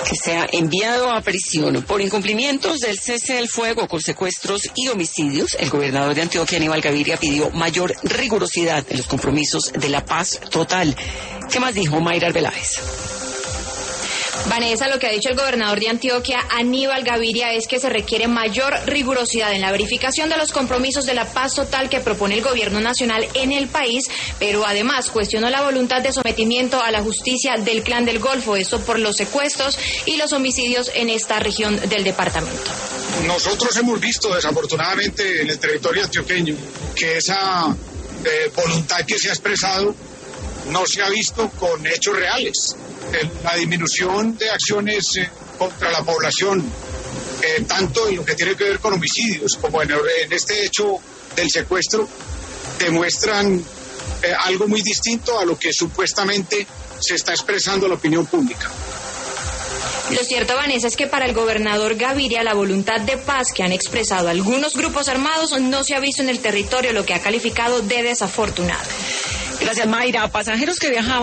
que sea enviado a prisión por incumplimientos del cese del fuego con secuestros y homicidios. El gobernador de Antioquia, Aníbal Gaviria, pidió mayor rigurosidad en los compromisos de la paz total. ¿Qué más dijo Mayra Arbeláez? Vanessa, lo que ha dicho el gobernador de Antioquia, Aníbal Gaviria, es que se requiere mayor rigurosidad en la verificación de los compromisos de la paz total que propone el gobierno nacional en el país, pero además cuestionó la voluntad de sometimiento a la justicia del Clan del Golfo, esto por los secuestros y los homicidios en esta región del departamento. Nosotros hemos visto, desafortunadamente, en el territorio antioqueño, que esa voluntad que se ha expresado no se ha visto con hechos reales. La disminución de acciones contra la población, tanto en lo que tiene que ver con homicidios como en este hecho del secuestro, demuestran algo muy distinto a lo que supuestamente se está expresando en la opinión pública. Lo cierto, Vanessa, es que para el gobernador Gaviria la voluntad de paz que han expresado algunos grupos armados no se ha visto en el territorio, lo que ha calificado de desafortunado. Gracias, Mayra. Pasajeros que viajaban